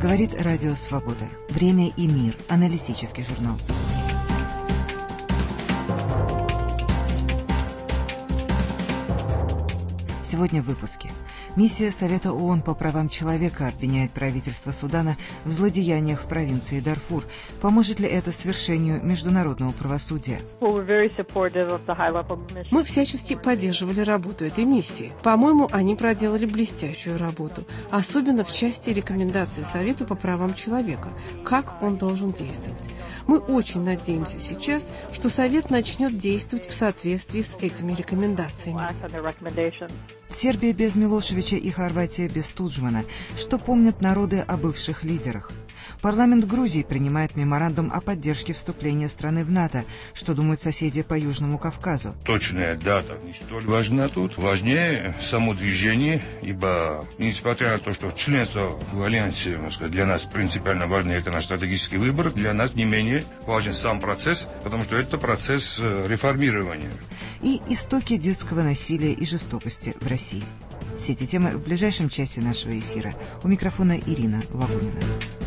Говорит Радио Свобода. Время и мир. Аналитический журнал. Сегодня в выпуске. Миссия Совета ООН по правам человека обвиняет правительство Судана в злодеяниях в провинции Дарфур. Поможет ли это свершению международного правосудия? Мы всячески поддерживали работу этой миссии. По-моему, они проделали блестящую работу, особенно в части рекомендаций Совету по правам человека, как он должен действовать. Мы очень надеемся сейчас, что Совет начнет действовать в соответствии с этими рекомендациями. Сербия без Милошевича и Хорватия без Туджмана. Что помнят народы о бывших лидерах? Парламент Грузии принимает меморандум о поддержке вступления страны в НАТО. Что думают соседи по Южному Кавказу? Точная дата не столь важна тут. Важнее само движение, ибо, несмотря на то, что членство в Альянсе, для нас принципиально важно, это наш стратегический выбор, для нас не менее важен сам процесс, потому что это процесс реформирования. И истоки детского насилия и жестокости в России. Все эти темы в ближайшем часе нашего эфира. У микрофона Ирина Лавунина.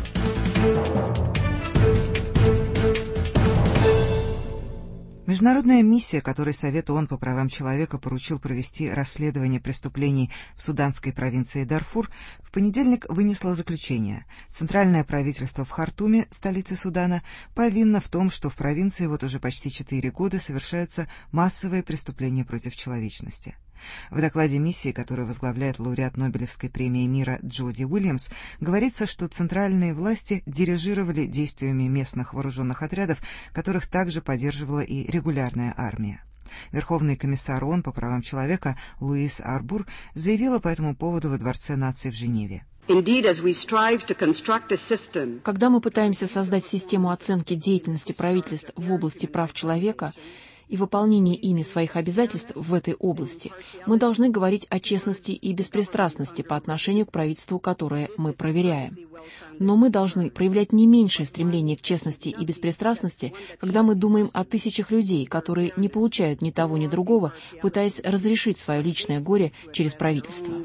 Международная миссия, которой Совет ООН по правам человека поручил провести расследование преступлений в суданской провинции Дарфур, в понедельник вынесла заключение. Центральное правительство в Хартуме, столице Судана, повинно в том, что в провинции вот уже почти 4 года совершаются массовые преступления против человечности. В докладе миссии, которую возглавляет лауреат Нобелевской премии мира Джоди Уильямс, говорится, что центральные власти дирижировали действиями местных вооруженных отрядов, которых также поддерживала и регулярная армия. Верховный комиссар ООН по правам человека Луис Арбур заявила по этому поводу во Дворце наций в Женеве. Когда мы пытаемся создать систему оценки деятельности правительств в области прав человека и выполнения ими своих обязательств в этой области, мы должны говорить о честности и беспристрастности по отношению к правительству, которое мы проверяем. Но мы должны проявлять не меньшее стремление к честности и беспристрастности, когда мы думаем о тысячах людей, которые не получают ни того, ни другого, пытаясь разрешить свое личное горе через правительство.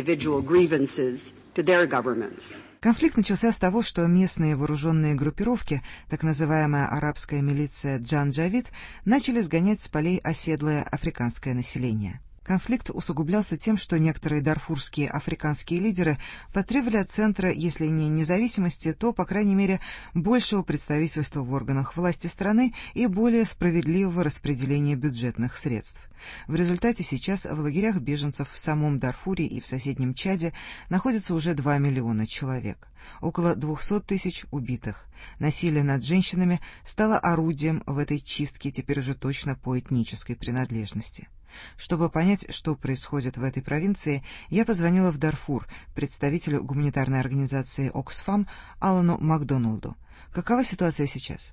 Конфликт начался с того, что местные вооруженные группировки, так называемая арабская милиция Джанджавид, начали сгонять с полей оседлое африканское население. Конфликт усугублялся тем, что некоторые дарфурские африканские лидеры потребовали от центра, если не независимости, то, по крайней мере, большего представительства в органах власти страны и более справедливого распределения бюджетных средств. В результате сейчас в лагерях беженцев в самом Дарфуре и в соседнем Чаде находится уже 2 миллиона человек. Около 200 тысяч убитых. Насилие над женщинами стало орудием в этой чистке теперь уже точно по этнической принадлежности. Чтобы понять, что происходит в этой провинции, я позвонила в Дарфур представителю гуманитарной организации Оксфам Алану Макдоналду. Какова ситуация сейчас?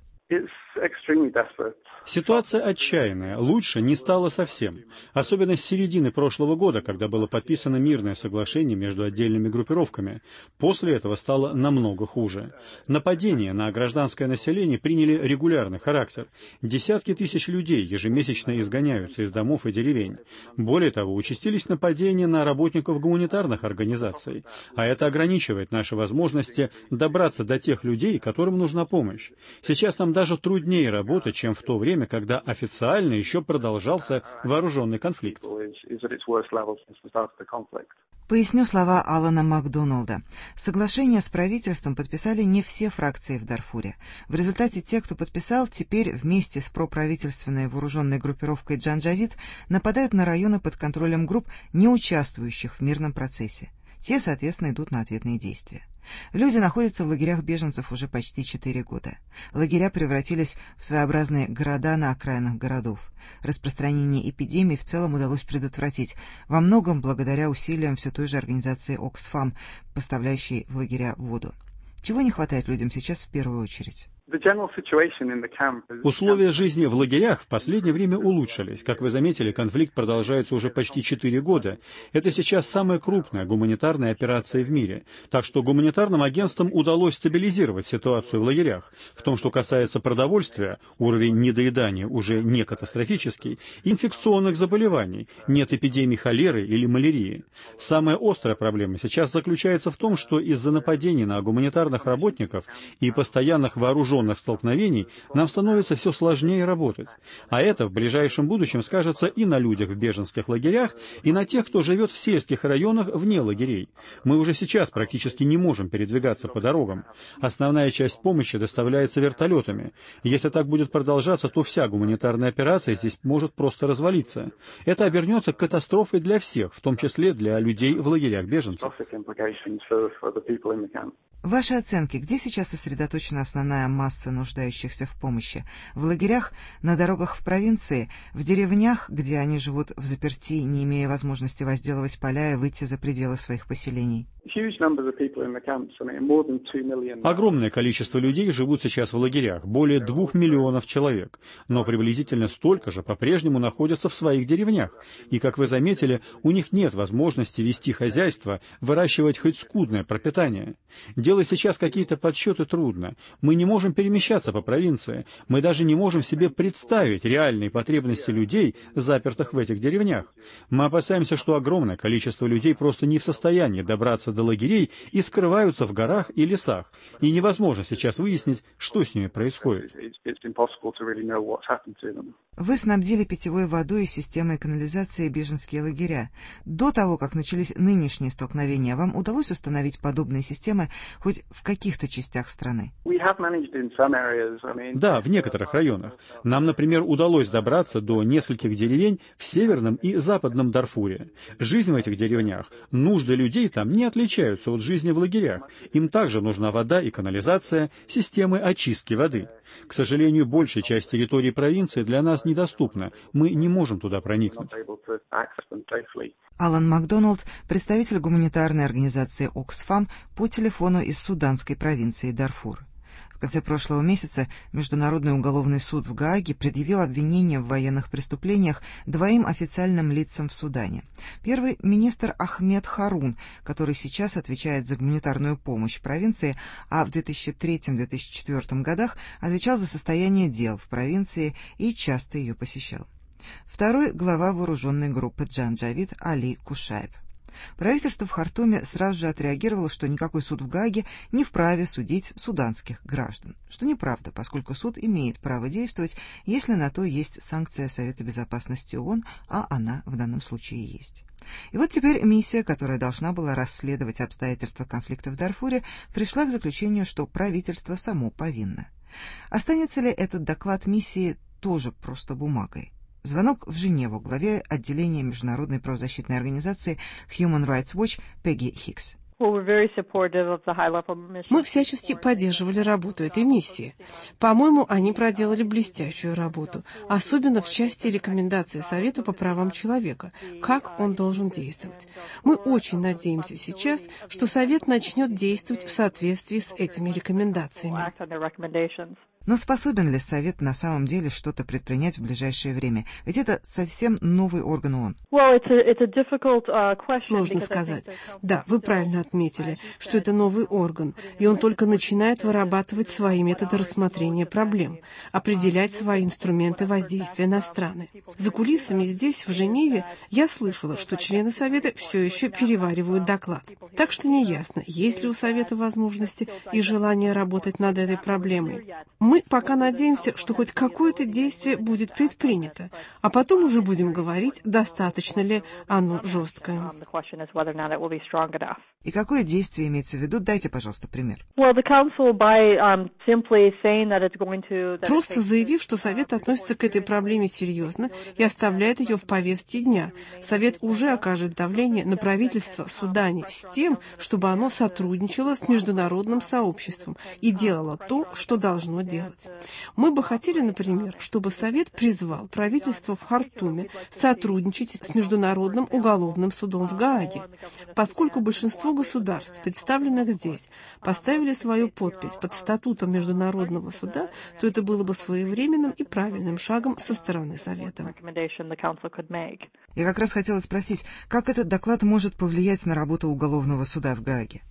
Ситуация отчаянная, лучше не стало совсем. Особенно с середины прошлого года, когда было подписано мирное соглашение между отдельными группировками. После этого стало намного хуже. Нападения на гражданское население приняли регулярный характер. Десятки тысяч людей ежемесячно изгоняются из домов и деревень. Более того, участились нападения на работников гуманитарных организаций. А это ограничивает наши возможности добраться до тех людей, которым нужна помощь. Сейчас нам даже труднее работать, чем в то время, когда официально еще продолжался вооруженный конфликт. Поясню слова Алана Макдоналда. Соглашение с правительством подписали не все фракции в Дарфуре. В результате те, кто подписал, теперь вместе с проправительственной вооруженной группировкой Джанджавид нападают на районы под контролем групп, не участвующих в мирном процессе. Те, соответственно, идут на ответные действия. Люди находятся в лагерях беженцев уже почти 4 года. Лагеря превратились в своеобразные города на окраинах городов. Распространение эпидемии в целом удалось предотвратить, во многом благодаря усилиям все той же организации Оксфам, поставляющей в лагеря воду. Чего не хватает людям сейчас в первую очередь? Условия жизни в лагерях в последнее время улучшились. Как вы заметили, конфликт продолжается уже почти 4 года. Это сейчас самая крупная гуманитарная операция в мире. Так что гуманитарным агентствам удалось стабилизировать ситуацию в лагерях. В том, что касается продовольствия, уровень недоедания уже не катастрофический, инфекционных заболеваний, нет эпидемий холеры или малярии. Самая острая проблема сейчас заключается в том, что из-за нападений на гуманитарных работников и постоянных вооруженных столкновений нам становится все сложнее работать. А это в ближайшем будущем скажется и на людях в беженских лагерях, и на тех, кто живет в сельских районах вне лагерей. Мы уже сейчас практически не можем передвигаться по дорогам. Основная часть помощи доставляется вертолетами. Если так будет продолжаться, то вся гуманитарная операция здесь может просто развалиться. Это обернется катастрофой для всех, в том числе для людей в лагерях беженцев. Ваши оценки, где сейчас сосредоточена основная масса нуждающихся в помощи? В лагерях, на дорогах в провинции, в деревнях, где они живут взаперти, не имея возможности возделывать поля и выйти за пределы своих поселений? Огромное количество людей живут сейчас в лагерях, более 2 миллионов человек, но приблизительно столько же по-прежнему находятся в своих деревнях. И, как вы заметили, у них нет возможности вести хозяйство, выращивать хоть скудное пропитание. Делать сейчас какие-то подсчеты трудно. Мы не можем перемещаться по провинции. Мы даже не можем себе представить реальные потребности людей, запертых в этих деревнях. Мы опасаемся, что огромное количество людей просто не в состоянии добраться до лагерей и скрываются в горах и лесах. И невозможно сейчас выяснить, что с ними происходит. Вы снабдили питьевой водой и системой канализации беженские лагеря. До того, как начались нынешние столкновения, вам удалось установить подобные системы хоть в каких-то частях страны? Да, в некоторых районах. Нам, например, удалось добраться до нескольких деревень в северном и западном Дарфуре. Жизнь в этих деревнях, нужды людей там не отличаются от жизни в лагерях. Им также нужна вода и канализация, системы очистки воды. К сожалению, большая часть территории провинции для нас недоступна. Мы не можем туда проникнуть. Алан Макдоналд, представитель гуманитарной организации Оксфам, по телефону из суданской провинции Дарфур. В конце прошлого месяца Международный уголовный суд в Гааге предъявил обвинение в военных преступлениях 2 официальным лицам в Судане. Первый — министр Ахмед Харун, который сейчас отвечает за гуманитарную помощь в провинции, а в 2003-2004 годах отвечал за состояние дел в провинции и часто ее посещал. Второй — глава вооруженной группы Джанджавид Али Кушайб. Правительство в Хартуме сразу же отреагировало, что никакой суд в Гааге не вправе судить суданских граждан. Что неправда, поскольку суд имеет право действовать, если на то есть санкция Совета Безопасности ООН, а она в данном случае есть. И вот теперь миссия, которая должна была расследовать обстоятельства конфликта в Дарфуре, пришла к заключению, что правительство само повинно. Останется ли этот доклад миссии тоже просто бумагой? Звонок в Женеву главе отделения международной правозащитной организации Human Rights Watch Пегги Хикс. Мы всячески поддерживали работу этой миссии. По-моему, они проделали блестящую работу, особенно в части рекомендаций Совету по правам человека, как он должен действовать. Мы очень надеемся сейчас, что Совет начнет действовать в соответствии с этими рекомендациями. Но способен ли Совет на самом деле что-то предпринять в ближайшее время? Ведь это совсем новый орган ООН. Сложно сказать. Да, вы правильно отметили, что это новый орган, и он только начинает вырабатывать свои методы рассмотрения проблем, определять свои инструменты воздействия на страны. За кулисами здесь, в Женеве, я слышала, что члены Совета все еще переваривают доклад. Так что неясно, есть ли у Совета возможности и желание работать над этой проблемой. Мы пока надеемся, что хоть какое-то действие будет предпринято, а потом уже будем говорить, достаточно ли оно жесткое. И какое действие имеется в виду? Дайте, пожалуйста, пример. Просто заявив, что Совет относится к этой проблеме серьезно и оставляет ее в повестке дня, Совет уже окажет давление на правительство в Судане с тем, чтобы оно сотрудничало с международным сообществом и делало то, что должно делать. Мы бы хотели, например, чтобы Совет призвал правительство в Хартуме сотрудничать с Международным уголовным судом в Гааге, поскольку большинство большинство государств, представленных здесь, поставили свою подпись под статутом Международного суда, то это было бы своевременным и правильным шагом со стороны Совета. Я как раз хотела спросить, как этот доклад может повлиять на работу уголовного суда в Гааге?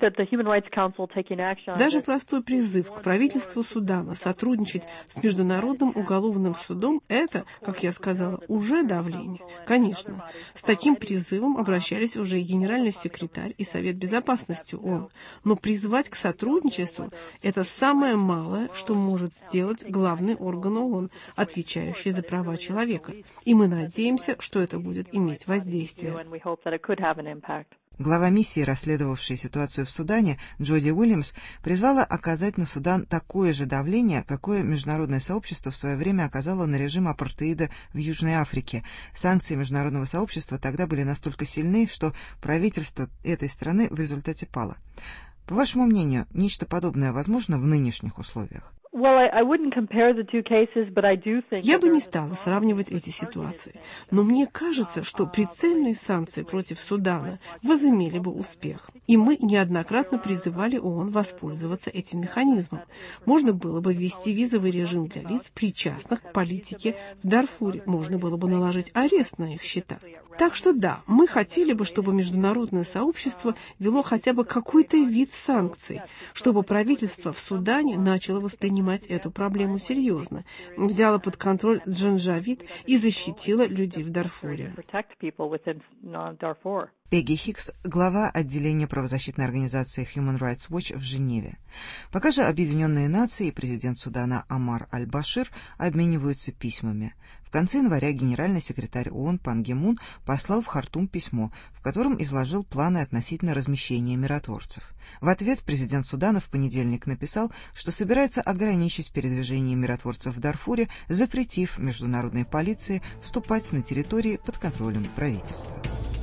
Даже простой призыв к правительству Судана сотрудничать с Международным уголовным судом – это, как я сказала, уже давление. Конечно, с таким призывом обращались уже и генеральный секретарь, и Совет Безопасности ООН. Но призвать к сотрудничеству – это самое малое, что может сделать главный орган ООН, отвечающий за права человека. И мы надеемся, что это будет иметь воздействие. Глава миссии, расследовавшей ситуацию в Судане, Джоди Уильямс, призвала оказать на Судан такое же давление, какое международное сообщество в свое время оказало на режим апартеида в Южной Африке. Санкции международного сообщества тогда были настолько сильны, что правительство этой страны в результате пало. По вашему мнению, нечто подобное возможно в нынешних условиях? Я бы не стала сравнивать эти ситуации, но мне кажется, что прицельные санкции против Судана возымели бы успех. И мы неоднократно призывали ООН воспользоваться этим механизмом. Можно было бы ввести визовый режим для лиц, причастных к политике в Дарфуре. Можно было бы наложить арест на их счета. Так что да, мы хотели бы, чтобы международное сообщество вело хотя бы какой-то вид санкций, чтобы правительство в Судане начало воспринимать эту проблему серьезно, взяло под контроль Джанджавид и защитило людей в Дарфуре. Пегги Хикс, глава отделения правозащитной организации Human Rights Watch в Женеве. Пока же Объединенные Нации и президент Судана Омар Аль-Башир обмениваются письмами. В конце января генеральный секретарь ООН Пан Ги Мун послал в Хартум письмо, в котором изложил планы относительно размещения миротворцев. В ответ президент Судана в понедельник написал, что собирается ограничить передвижение миротворцев в Дарфуре, запретив международной полиции вступать на территории под контролем правительства.